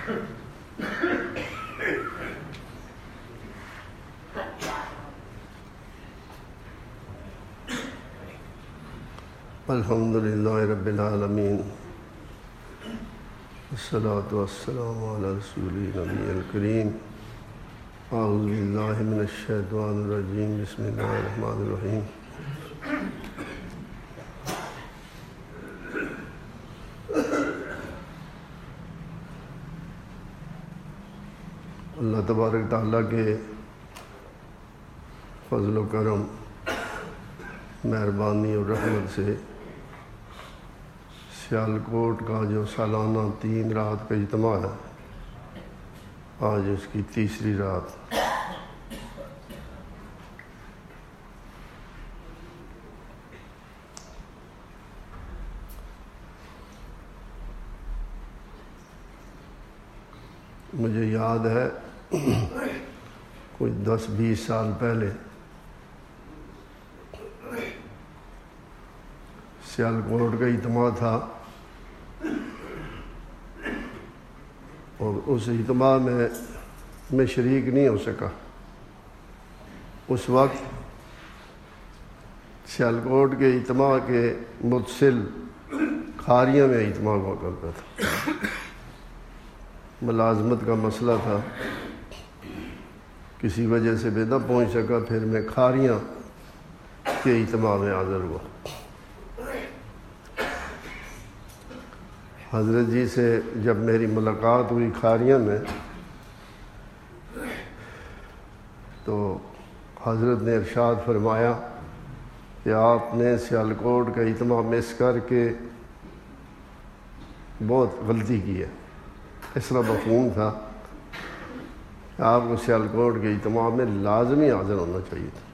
الحمدللہ رب العالمین والصلاة والسلام علی رسول نبی الکریم اعوذ باللہ من الشیطان الرجیم بسم اللہ الرحمن الرحیم اللہ تبارک تعالیٰ کے فضل و کرم، مہربانی اور رحمت سے سیالکوٹ کا جو سالانہ 3 رات کا اجتماع ہے، آج اس کی تیسری رات۔ مجھے یاد ہے کچھ 10-20 سال پہلے سیالکوٹ کا اجتماع تھا، اور اس اجتماع میں شریک نہیں ہو سکا۔ اس وقت سیالکوٹ کے اجتماع کے متصل کھاریاں میں اجتماع ہوا کرتا تھا، ملازمت کا مسئلہ تھا، کسی وجہ سے میں نہ پہنچ سکا، پھر میں کھاریاں کے اجتماع میں حاضر ہوا۔ حضرت جی سے جب میری ملاقات ہوئی کھاریاں میں، تو حضرت نے ارشاد فرمایا کہ آپ نے سیالکوٹ کا اجتماع مس کر کے بہت غلطی کی ہے۔ اس طرح مفہوم تھا کہ آپ کو سیالکوٹ کے اجتماع میں لازمی حاضر ہونا چاہیے تھا۔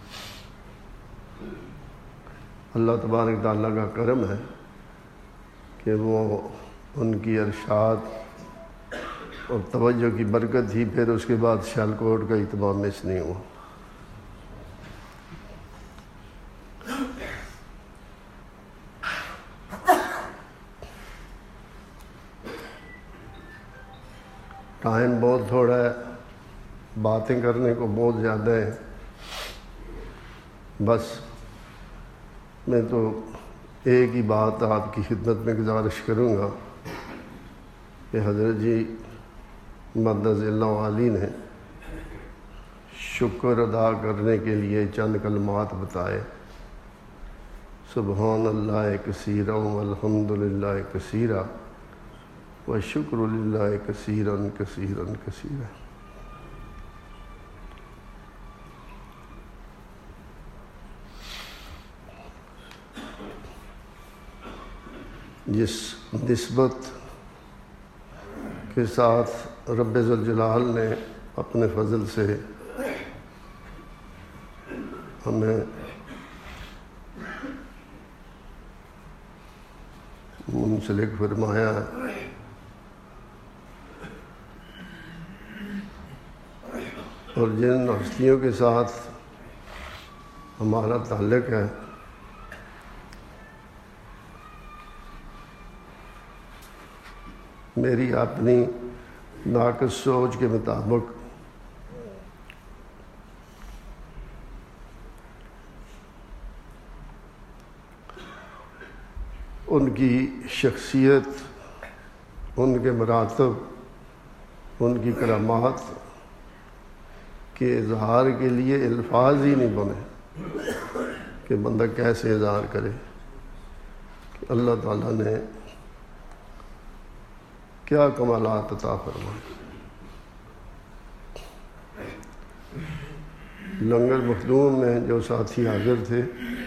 اللہ تبارک تعالیٰ کا کرم ہے کہ وہ ان کی ارشاد اور توجہ کی برکت تھی، پھر اس کے بعد سیالکوٹ کا اجتماع مس نہیں ہوا۔ ٹائم بہت تھوڑا ہے، باتیں کرنے کو بہت زیادہ ہے، بس میں تو ایک ہی بات آپ کی خدمت میں گزارش کروں گا کہ حضرت جی مدد اللہ علی نے شکر ادا کرنے کے لیے چند کلمات بتائے: سبحان اللہ کثیرا والحمد للہ کثیرا وشکر للہ کثیرا کثیرا کثیرا۔ جس نسبت کے ساتھ رب ذوالجلال نے اپنے فضل سے ہمیں منسلک فرمایا ہے، اور جن ہستیوں کے ساتھ ہمارا تعلق ہے، میری اپنی ناقص سوچ کے مطابق ان کی شخصیت، ان کے مراتب، ان کی کرامات کے اظہار کے لیے الفاظ ہی نہیں بنے کہ بندہ کیسے اظہار کرے کہ اللہ تعالیٰ نے کیا کمالات عطا فرمائے۔ لنگر مخدوم میں جو ساتھی حاضر تھے،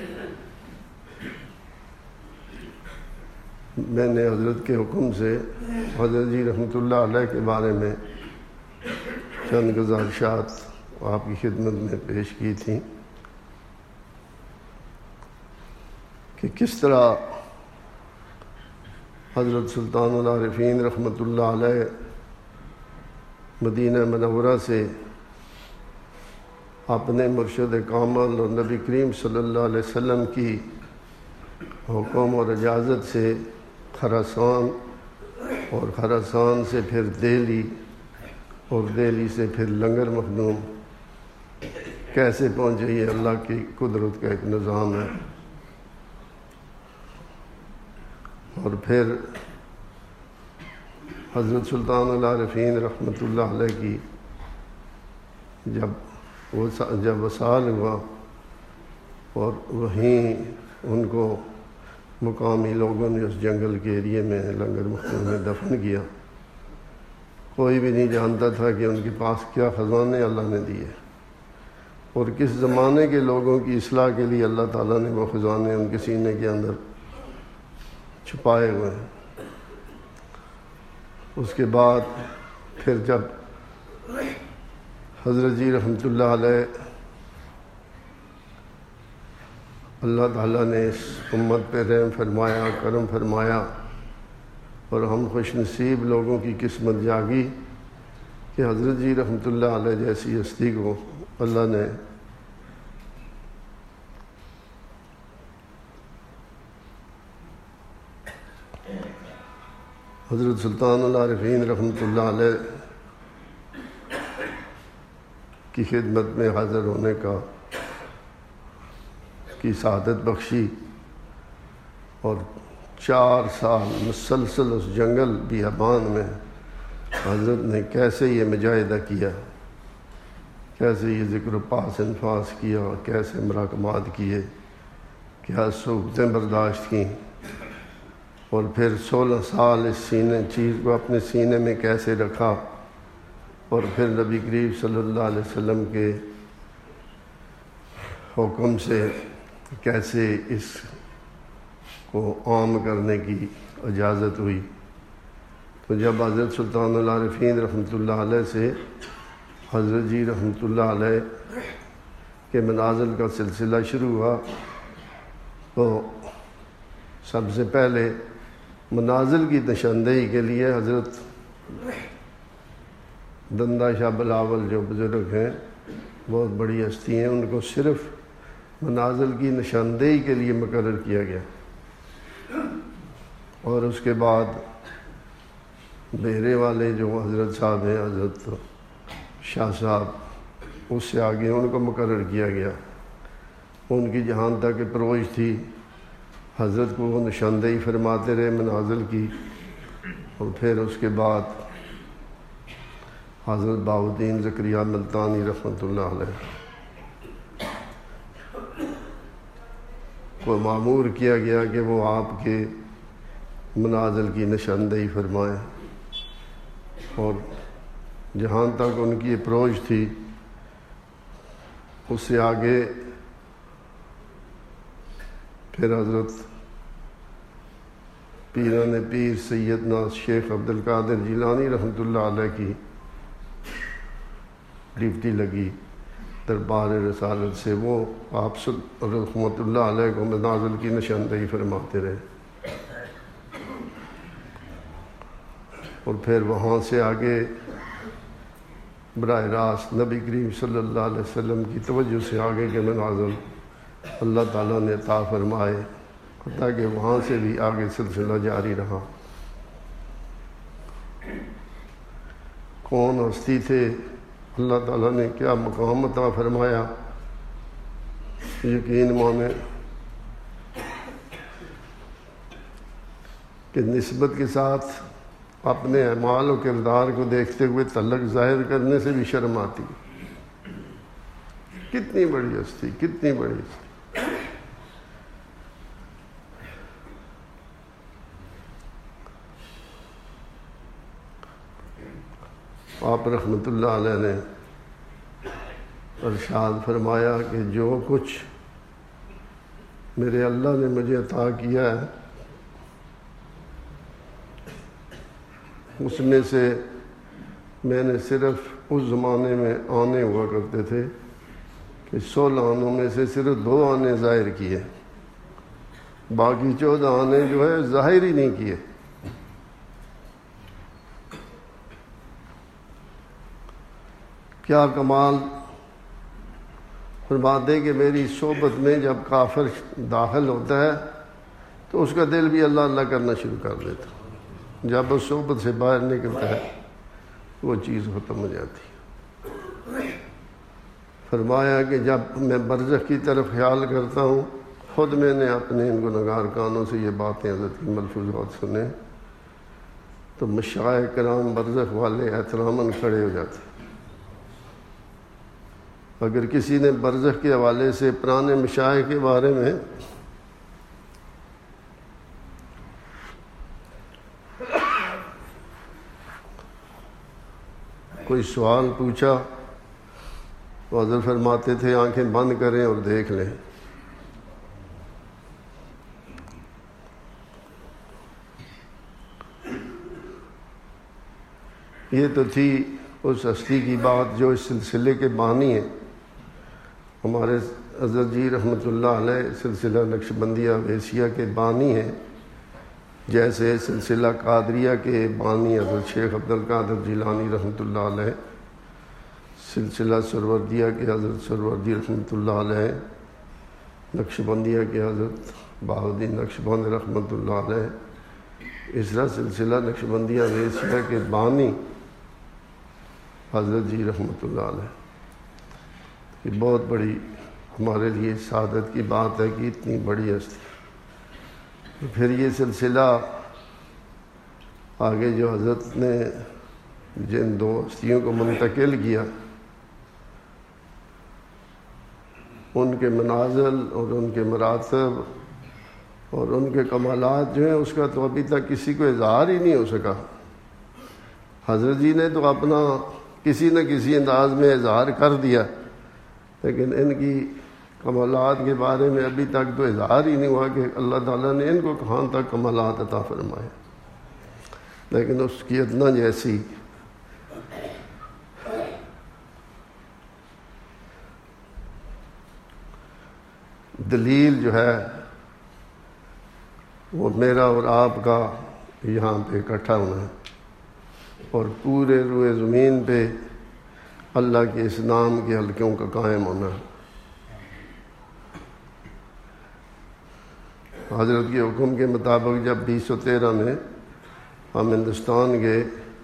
میں نے حضرت کے حکم سے حضرت جی رحمۃ اللہ علیہ کے بارے میں چند گزارشات آپ کی خدمت میں پیش کی تھیں کہ کس طرح حضرت سلطان العارفین رحمۃ اللہ علیہ مدینہ منورہ سے اپنے مرشد کامل اور نبی کریم صلی اللہ علیہ وسلم کی حکم اور اجازت سے خراسان اور خراسان سے پھر دہلی اور دہلی سے پھر لنگر مخدوم کیسے پہنچے، یہ اللہ کی قدرت کا ایک نظام ہے۔ اور پھر حضرت سلطان العارفین رحمۃ اللہ علیہ کی جب وصال ہوا اور وہیں ان کو مقامی لوگوں نے اس جنگل کے ایریے میں لنگر مخدوم میں دفن کیا، کوئی بھی نہیں جانتا تھا کہ ان کے پاس کیا خزانے اللہ نے دیے اور کس زمانے کے لوگوں کی اصلاح کے لیے اللہ تعالیٰ نے وہ خزانے ان کے سینے کے اندر چھپائے ہوئے ہیں۔ اس کے بعد پھر جب حضرت جی رحمۃ اللہ علیہ اللہ تعالیٰ نے اس امت پہ رحم فرمایا، کرم فرمایا، اور ہم خوش نصیب لوگوں کی قسمت جاگی کہ حضرت جی رحمۃ اللہ علیہ جیسی ہستی کو اللہ نے حضرت سلطان العارفین رحمۃ اللہ علیہ کی خدمت میں حاضر ہونے کی سعادت بخشی، اور 4 سال مسلسل اس جنگل بیابان میں حضرت نے کیسے یہ مجاہدہ کیا، کیسے یہ ذکر و پاس انفاس کیا، کیسے مراقبات کیے، کیا صحبتیں برداشت کیں، اور پھر 16 سال اس چیز کو اپنے سینے میں کیسے رکھا، اور پھر نبی کریم صلی اللہ علیہ وسلم کے حکم سے کیسے اس کو عام کرنے کی اجازت ہوئی۔ تو جب حضرت سلطان العارفین رحمۃ اللہ علیہ سے حضرت جی رحمۃ اللہ علیہ کے منازل کا سلسلہ شروع ہوا، تو سب سے پہلے منازل کی نشاندہی کے لیے حضرت دندہ شاہ بلاول جو بزرگ ہیں، بہت بڑی ہستی ہیں، ان کو صرف منازل کی نشاندہی کے لیے مقرر کیا گیا، اور اس کے بعد بیرے والے جو حضرت صاحب ہیں، حضرت شاہ صاحب، اس سے آگے ان کو مقرر کیا گیا۔ ان کی جہاں تک اپروچ تھی حضرت کو وہ نشاندہی فرماتے رہے منازل کی، اور پھر اس کے بعد حضرت بہاؤالدین زکریا ملتانی رحمۃ اللہ علیہ کو مامور کیا گیا کہ وہ آپ کے منازل کی نشاندہی فرمائیں، اور جہاں تک ان کی اپروچ تھی اس سے آگے پھر حضرت پیران پیر سیدنا شیخ عبد القادر جیلانی رحمۃ اللہ علیہ کی ڈیوٹی لگی دربار رسالت سے، وہ آپ رحمۃ اللہ علیہ کو منازل کی نشاندہی فرماتے رہے، اور پھر وہاں سے آگے براہ راست نبی کریم صلی اللہ علیہ وسلم کی توجہ سے آگے کے منازل اللہ تعالیٰ نے عطا فرمائے، حتیٰ کہ وہاں سے بھی آگے سلسلہ جاری رہا۔ کون ہستی تھے، اللہ تعالیٰ نے کیا مقام عطا فرمایا، یقین مانے کہ نسبت کے ساتھ اپنے اعمال و کردار کو دیکھتے ہوئے تعلق ظاہر کرنے سے بھی شرم آتی۔ کتنی بڑی ہستی، کتنی بڑی ہستی۔ آپ رحمۃ اللہ علیہ نے ارشاد فرمایا کہ جو کچھ میرے اللہ نے مجھے عطا کیا ہے اس میں سے میں نے صرف اس زمانے میں آنے ہوا کرتے تھے کہ 16 آنوں میں سے صرف 2 آنے ظاہر کیے، باقی 14 آنے جو ہے ظاہر ہی نہیں کیے۔ کیا کمال، فرماتے کہ میری صحبت میں جب کافر داخل ہوتا ہے تو اس کا دل بھی اللہ اللہ کرنا شروع کر دیتا، جب وہ صحبت سے باہر نکلتا ہے وہ چیز ختم ہو جاتی ہے۔ فرمایا کہ جب میں برزخ کی طرف خیال کرتا ہوں، خود میں نے اپنے ان گنہگار کانوں سے یہ باتیں حضرت کی ملفوظات سنے تو مشائخ کرام برزخ والے احتراماً کھڑے ہو جاتے۔ اگر کسی نے برزخ کے حوالے سے پرانے مشائخ کے بارے میں کوئی سوال پوچھا تو حضرت فرماتے تھے آنکھیں بند کریں اور دیکھ لیں۔ یہ تو تھی اس ہستی کی بات جو اس سلسلے کے بانی ہیں۔ ہمارے حضرت جی رحمۃ اللہ علیہ سلسلہ نقشبندیہ ویسیہ کے بانی ہیں، جیسے سلسلہ قادریہ کے بانی حضرت شیخ عبد القادر جیلانی رحمۃ اللہ علیہ، سلسلہ سروردیہ کے حضرت سروردی رحمۃ اللہ علیہ، نقشبندیہ کے حضرت بہاؤالدین نقشبند رحمۃ اللہ علیہ، اس طرح سلسلہ نقشبندیہ ویسیہ کے بانی حضرت جی رحمۃ اللہ علیہ۔ یہ بہت بڑی ہمارے لیے سعادت کی بات ہے کہ اتنی بڑی ہستی۔ پھر یہ سلسلہ آگے جو حضرت نے جن دو ہستیوں کو منتقل کیا، ان کے منازل اور ان کے مراتب اور ان کے کمالات جو ہیں اس کا تو ابھی تک کسی کو اظہار ہی نہیں ہو سکا۔ حضرت جی نے تو اپنا کسی نہ کسی انداز میں اظہار کر دیا، لیکن ان کی کمالات کے بارے میں ابھی تک تو اظہار ہی نہیں ہوا کہ اللہ تعالیٰ نے ان کو کہاں تک کمالات عطا فرمائے۔ لیکن اس کی ادنا جیسی دلیل جو ہے وہ میرا اور آپ کا یہاں پہ اکٹھا ہونا ہے اور پورے روئے زمین پہ اللہ کے اس نام کے حلقوں کا قائم ہونا ہے۔ حضرت کے حکم کے مطابق جب 2013 میں ہم ہندوستان گئے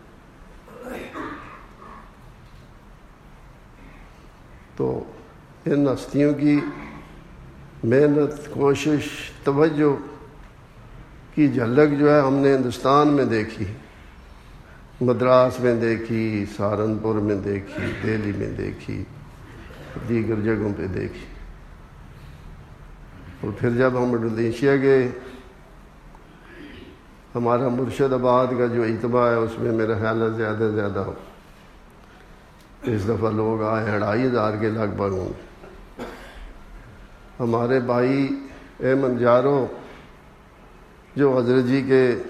تو ان ہستیوں کی محنت، کوشش، توجہ کی جھلک جو ہے ہم نے ہندوستان میں دیکھی، مدراس میں دیکھی، سہارنپور میں دیکھی، دہلی میں دیکھی، دیگر جگہوں پہ دیکھی۔ اور پھر جب ہم انڈونیشیا گئے، ہمارا مرشد آباد کا جو اجتماع ہے اس میں میرا خیال ہے زیادہ سے زیادہ اس دفعہ لوگ آئے 2500 کے لگ بھگ ہوں گے۔ ہمارے بھائی احمد جارو جو حضرت جی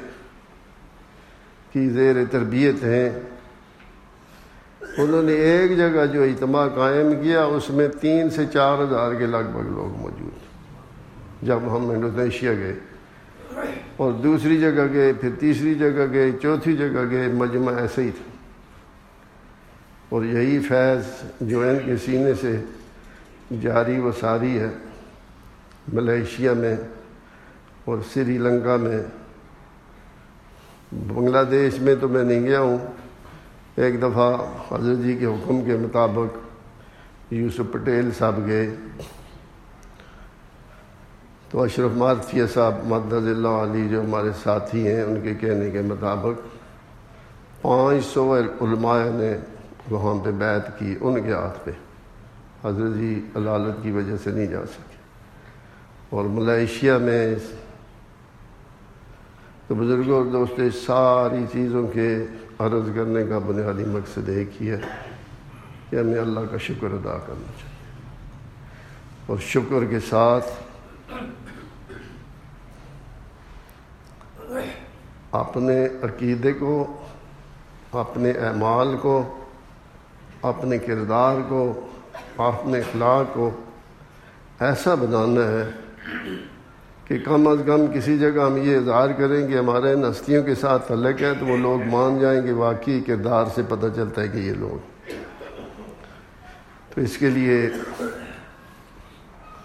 کی زیر تربیت ہیں، انہوں نے ایک جگہ جو اجتماع قائم کیا اس میں 3 سے 4000 کے لگ بھگ لوگ موجود ہیں جب ہم انڈونیشیا گئے، اور دوسری جگہ گئے، پھر تیسری جگہ گئے، چوتھی جگہ گئے، مجمع ایسے ہی تھا۔ اور یہی فیض جو ان کے سینے سے جاری و ساری ہے ملیشیا میں اور سری لنکا میں۔ بنگلہ دیش میں تو میں نہیں گیا ہوں، ایک دفعہ حضرت جی کے حکم کے مطابق یوسف پٹیل صاحب گئے تو اشرف مارتھیا صاحب مدد اللہ علی جو ہمارے ساتھی ہیں ان کے کہنے کے مطابق 500 علماء نے وہاں پہ بیعت کی ان کے ہاتھ پہ۔ حضرت جی علالت کی وجہ سے نہیں جا سکے۔ اور ملیشیا میں تو بزرگوں اور دوستوں ساری چیزوں کے عرض کرنے کا بنیادی مقصد ایک ہی ہے کہ ہمیں اللہ کا شکر ادا کرنا چاہیے، اور شکر کے ساتھ اپنے عقیدے کو، اپنے اعمال کو، اپنے کردار کو، اپنے اخلاق کو ایسا بنانا ہے کہ کم از کم کسی جگہ ہم یہ اظہار کریں کہ ہمارے ان ہستیوں کے ساتھ تعلق ہے تو وہ لوگ مان جائیں کہ واقعی کردار سے پتہ چلتا ہے کہ یہ لوگ۔ تو اس کے لیے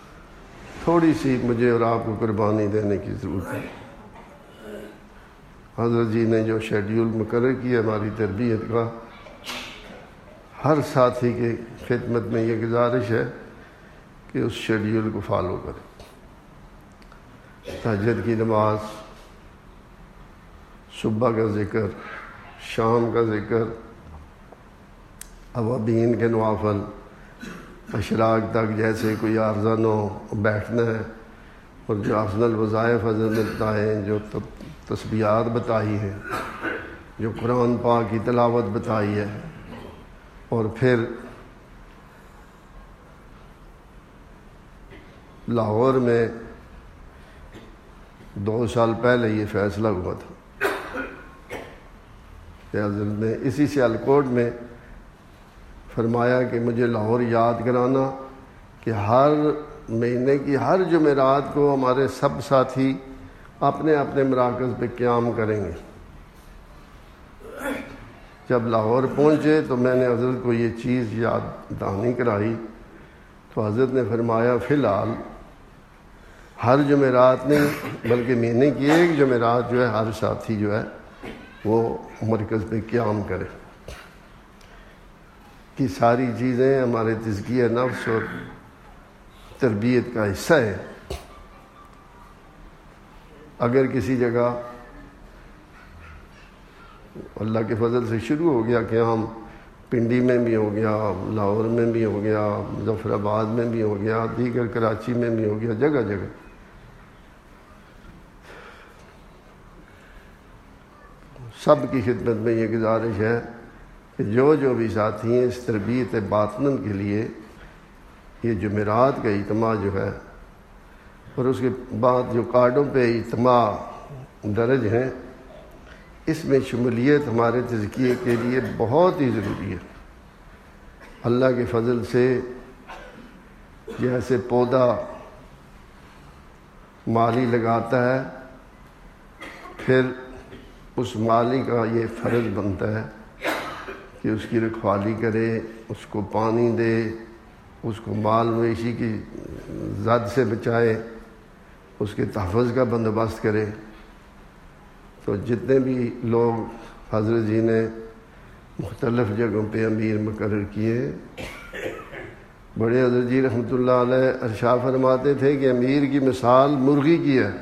تھوڑی سی مجھے اور آپ کو قربانی دینے کی ضرورت ہے۔ حضرت جی نے جو شیڈیول مقرر کیا ہماری تربیت کا، ہر ساتھی کے خدمت میں یہ گزارش ہے کہ اس شیڈیول کو فالو کرے۔ تہجد کی نماز، صبح کا ذکر، شام کا ذکر، اوابین کے نوافل، اشراق تک جیسے کوئی عارضہ نہ ہو بیٹھنا ہے، اور جو افضل الوظائف حضرت نے بتائے ہیں، جو تسبیحات بتائی ہیں، جو قرآن پاک کی تلاوت بتائی ہے، اور پھر لاہور میں 2 سال پہلے یہ فیصلہ ہوا تھا کہ حضرت نے اسی سیالکوٹ میں فرمایا کہ مجھے لاہور یاد کرانا کہ ہر مہینے کی ہر جمعرات کو ہمارے سب ساتھی اپنے اپنے مراکز پہ قیام کریں گے۔ جب لاہور پہنچے تو میں نے حضرت کو یہ چیز یاد دہانی کرائی، تو حضرت نے فرمایا فی الحال ہر جمعرات نہیں بلکہ مہینے کی 1 جمعرات جو ہے ہر ساتھی جو ہے وہ مرکز پہ قیام کرے۔ کہ ساری چیزیں ہمارے تزکیہ نفس اور تربیت کا حصہ ہے۔ اگر کسی جگہ اللہ کے فضل سے شروع ہو گیا کہ ہم پنڈی میں بھی ہو گیا، لاہور میں بھی ہو گیا، مظفر آباد میں بھی ہو گیا، دیگر کراچی میں بھی ہو گیا، جگہ جگہ سب کی خدمت میں یہ گزارش ہے کہ جو بھی ساتھی ہیں اس تربیت باطن کے لیے یہ جمعرات کا اجتماع جو ہے، اور اس کے بعد جو کارڈوں پہ اجتماع درج ہیں، اس میں شمولیت ہمارے تزکیے کے لیے بہت ہی ضروری ہے۔ اللہ کے فضل سے جیسے پودا مالی لگاتا ہے، پھر اس مالی کا یہ فرض بنتا ہے کہ اس کی رکھوالی کرے، اس کو پانی دے، اس کو مال مویشی کی زد سے بچائے، اس کے تحفظ کا بندوبست کرے۔ تو جتنے بھی لوگ حضرت جی نے مختلف جگہوں پہ امیر مقرر کیے، بڑے حضرت جی رحمۃ اللہ علیہ ارشاد فرماتے تھے کہ امیر کی مثال مرغی کی ہے۔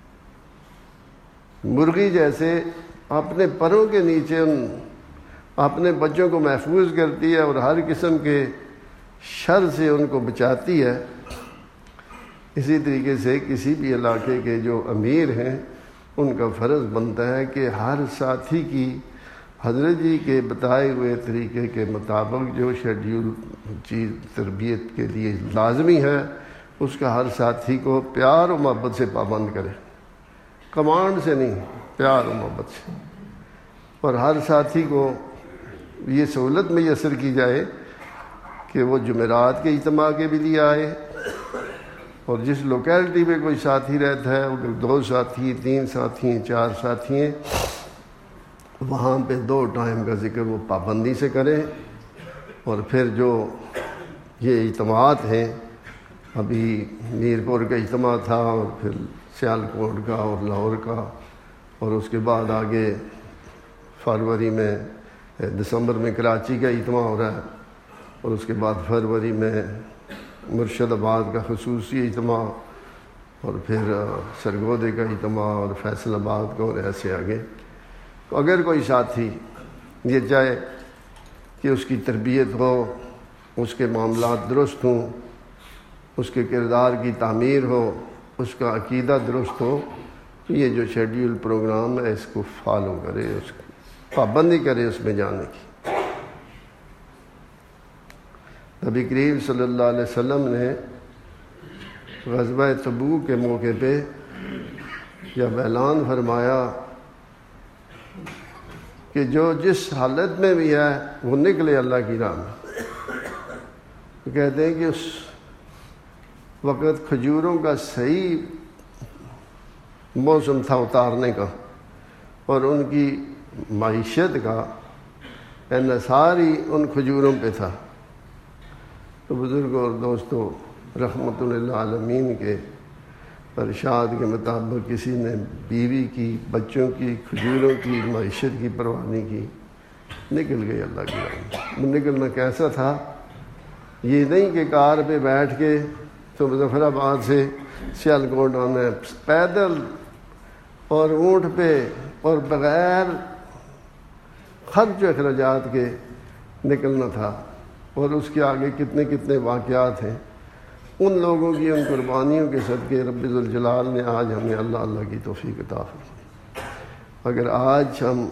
مرغی جیسے اپنے پروں کے نیچے اپنے بچوں کو محفوظ کرتی ہے اور ہر قسم کے شر سے ان کو بچاتی ہے، اسی طریقے سے کسی بھی علاقے کے جو امیر ہیں ان کا فرض بنتا ہے کہ ہر ساتھی کی حضرت جی کے بتائے ہوئے طریقے کے مطابق جو شیڈیول چیز تربیت کے لیے لازمی ہے اس کا ہر ساتھی کو پیار و محبت سے پابند کرے، کمانڈ سے نہیں، پیار و محبت سے، اور ہر ساتھی کو یہ سہولت میسر کی جائے کہ وہ جمعرات کے اجتماع کے بھی لیے آئے، اور جس لوکیلٹی میں کوئی ساتھی رہتا ہے، اگر 2 ساتھی 3 ساتھی 4 ساتھی ہیں، وہاں پہ 2 ٹائم کا ذکر وہ پابندی سے کریں۔ اور پھر جو یہ اجتماعات ہیں، ابھی میرپور کا اجتماع تھا، اور پھر سیالکوٹ کا اور لاہور کا، اور اس کے بعد آگے فروری میں دسمبر میں کراچی کا اجتماع ہو رہا ہے، اور اس کے بعد فروری میں مرشد آباد کا خصوصی اجتماع، اور پھر سرگودے کا اجتماع، اور فیصل آباد کا، اور ایسے آگے۔ تو اگر کوئی ساتھی یہ چاہے کہ اس کی تربیت ہو، اس کے معاملات درست ہوں، اس کے کردار کی تعمیر ہو، اس کا عقیدہ درست ہو، تو یہ جو شیڈیول پروگرام ہے اس کو فالو کرے، اس کو پابندی کرے اس میں جانے کی۔ نبی کریم صلی اللہ علیہ وسلم نے غزوہ تبوک کے موقع پہ جب اعلان فرمایا کہ جو جس حالت میں بھی ہے وہ نکلے اللہ کی راہ میں، تو کہتے ہیں کہ اس وقت کھجوروں کا صحیح موسم تھا اتارنے کا، اور ان کی معیشت کا انحصار ہی ان کھجوروں پہ تھا۔ تو بزرگوں اور دوستوں، رحمت للعالمین کے ارشاد کے مطابق کسی نے بیوی کی، بچوں کی، کھجوروں کی، معیشت کی پرواہ نہیں کی، نکل گئی اللہ کی راہ میں۔ نکلنا کیسا تھا؟ یہ نہیں کہ کار پہ بیٹھ کے تو مظفر آباد سے سیالکوٹ آنا ہے، پیدل اور اونٹ پہ اور بغیر خرچ و اخراجات کے نکلنا تھا۔ اور اس کے آگے کتنے کتنے واقعات ہیں، ان لوگوں کی ان قربانیوں کے صدقے رب ذوالجلال نے آج ہمیں اللہ اللہ کی توفیق عطا فرمائی۔ اگر آج ہم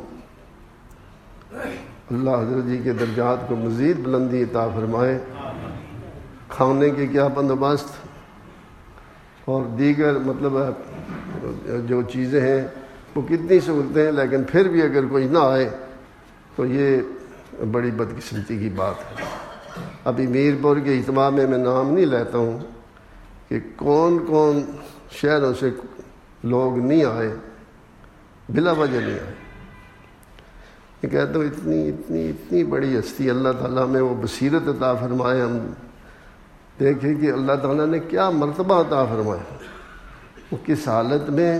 اللہ حضرت جی کے درجات کو مزید بلندی عطا فرمائے، کھانے کے کیا بندوبست اور دیگر مطلب جو چیزیں ہیں وہ کتنی سہولتیں ہیں، لیکن پھر بھی اگر کوئی نہ آئے تو یہ بڑی بدقسمتی کی بات ہے۔ ابھی میر پور کے اجتماع میں نام نہیں لیتا ہوں کہ کون کون شہروں سے لوگ نہیں آئے، بلا وجہ نہیں آئے۔ میں کہتا ہوں اتنی بڑی ہستی اللہ تعالیٰ میں وہ بصیرت عطا فرمائے، ہم دیکھیں کہ اللہ تعالیٰ نے کیا مرتبہ عطا فرمایا، وہ کس حالت میں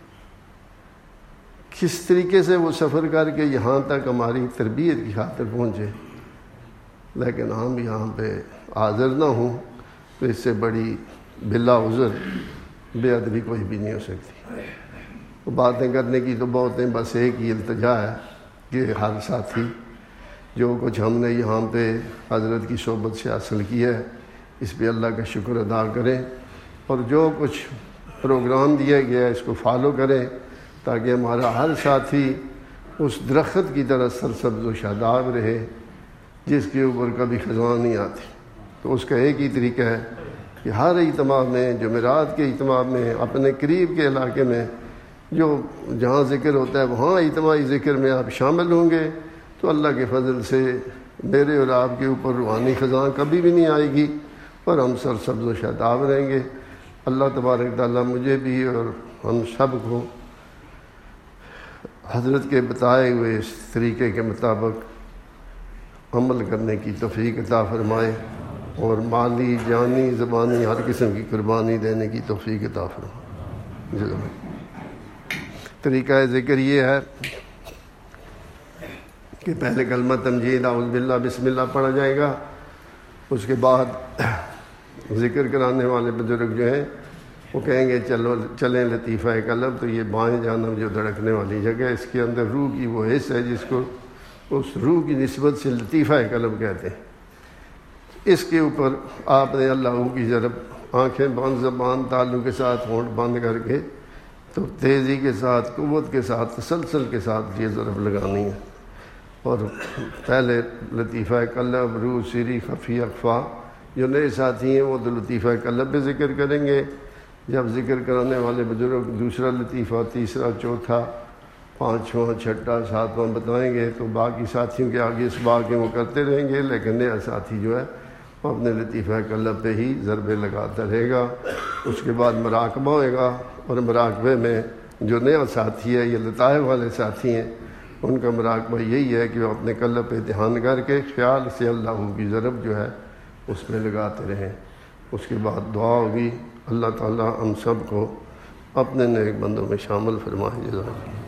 کس طریقے سے وہ سفر کر کے یہاں تک ہماری تربیت کی خاطر پہنچے، لیکن ہم یہاں پہ حاضر نہ ہوں تو اس سے بڑی بلا عذر بے ادبی کوئی بھی نہیں ہو سکتی۔ وہ باتیں کرنے کی تو بہت ہیں، بس ایک ہی التجا ہے کہ ہر ساتھی جو کچھ ہم نے یہاں پہ حضرت کی صحبت سے حاصل کی ہے اس پہ اللہ کا شکر ادا کریں، اور جو کچھ پروگرام دیا گیا ہے اس کو فالو کریں تاکہ ہمارا ہر ساتھی اس درخت کی طرح سرسبز و شاداب رہے جس کے اوپر کبھی خزاں نہیں آتی۔ تو اس کا ایک ہی طریقہ ہے کہ ہر اجتماع میں، جمعرات کے اجتماع میں، اپنے قریب کے علاقے میں جو جہاں ذکر ہوتا ہے وہاں اجتماعی ذکر میں آپ شامل ہوں گے تو اللہ کے فضل سے میرے اور آپ کے اوپر روحانی خزاں کبھی بھی نہیں آئے گی اور ہم سرسبز و شاداب رہیں گے۔ اللہ تبارک تعالیٰ مجھے بھی اور ہم سب کو حضرت کے بتائے ہوئے اس طریقے کے مطابق عمل کرنے کی توفیق عطا فرمائے اور مالی، جانی، زبانی ہر قسم کی قربانی دینے کی توفیق عطا فرمائے۔ طریقہ ذکر یہ ہے کہ پہلے کلمہ تمجید اعوذ باللہ بسم اللہ پڑھا جائے گا، اس کے بعد ذکر کرانے والے بزرگ جو ہیں وہ کہیں گے چلیں لطیفہ قلب، تو یہ بائیں جانب جو دھڑکنے والی جگہ اس کے اندر روح کی وہ حص ہے جس کو اس روح کی نسبت سے لطیفہ قلب کہتے ہیں۔ اس کے اوپر آپ نے اللہ کی ضرب آنکھیں بند، زبان تعلق کے ساتھ ہونٹ بند کر کے تو تیزی کے ساتھ، قوت کے ساتھ، تسلسل کے ساتھ یہ ضرب لگانی ہے، اور پہلے لطیفہ قلب، روح، سری، خفی، اخفا۔ جو نئے ساتھی ہیں وہ تو لطیفہ قلب پہ ذکر کریں گے، جب ذکر کرانے والے بزرگ دوسرا لطیفہ، تیسرا، چوتھا، پانچواں، چھٹا، ساتواں بتائیں گے تو باقی ساتھیوں کے آگے اس بات کے وہ کرتے رہیں گے، لیکن نیا ساتھی جو ہے وہ اپنے لطیفہ قلب پہ ہی ضربے لگاتا رہے گا۔ اس کے بعد مراقبہ ہوئے گا، اور مراقبے میں جو نیا ساتھی ہے، یہ لطائف والے ساتھی ہیں، ان کا مراقبہ یہی ہے کہ وہ اپنے قلب پہ دھیان کر کے خیال سے اللہ کی ضرب جو ہے اس پہ لگاتے رہیں۔ اس کے بعد دعا ہوگی۔ اللہ تعالیٰ ہم سب کو اپنے نیک بندوں میں شامل فرمائے۔ جزاک اللہ۔